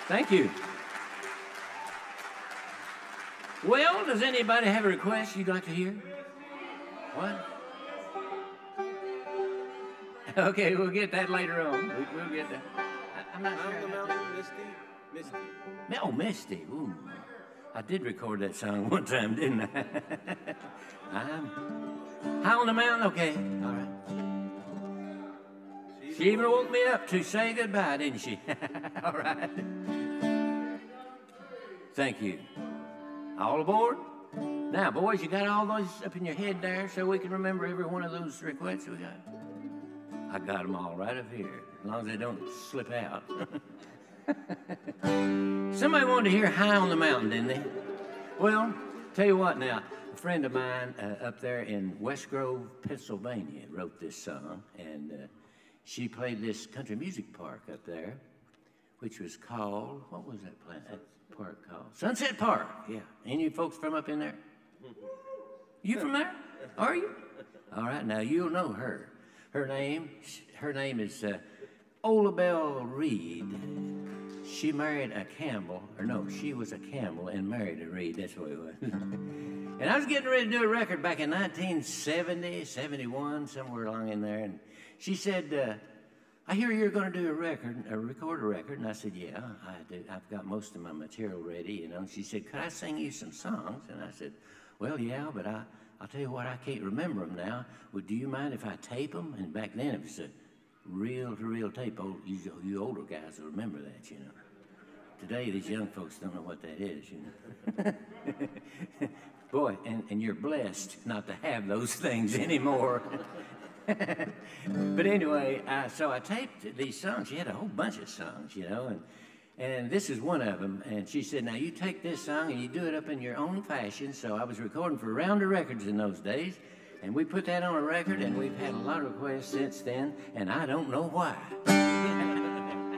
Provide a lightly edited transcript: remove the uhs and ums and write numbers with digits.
Thank you. Well, does anybody have a request you'd like to hear? What? Okay, we'll get that later on. We'll get that. I'm not sure. Misty. Oh, Misty. Ooh. I did record that song one time, didn't I? I'm high on the mountain. Okay. All right. She even woke me up to say goodbye, didn't she? All right. Thank you. All aboard? Now, boys, you got all those up in your head there so we can remember every one of those requests we got? I got them all right up here, as long as they don't slip out. Somebody wanted to hear High on the Mountain, didn't they? Well, tell you what now, a friend of mine up there in West Grove, Pennsylvania, wrote this song, and she played this country music park up there, which was called, what was that park called? Sunset Park, yeah. Any folks from up in there? You from there? Are you? All right, now you'll know her. Her name is Olabelle Reed. She married a Campbell, or no, she was a Campbell and married a Reed, that's what it was. And I was getting ready to do a record back in 1970, 71, somewhere along in there, and she said, I hear you're going to do record a record, and I said, yeah, I do. I've got most of my material ready, you know. And she said, could I sing you some songs? And I said, well, yeah, but I'll tell you what, I can't remember them now. Well, do you mind if I tape them? And back then it was a reel-to-reel tape. Oh, you older guys will remember that, you know. Today, these young folks don't know what that is, you know. Boy, and you're blessed not to have those things anymore. But anyway, so I taped these songs. She had a whole bunch of songs, you know, and this is one of them. And she said, now you take this song and you do it up in your own fashion. So I was recording for Rounder Records in those days, and we put that on a record, and we've had a lot of requests since then, and I don't know why.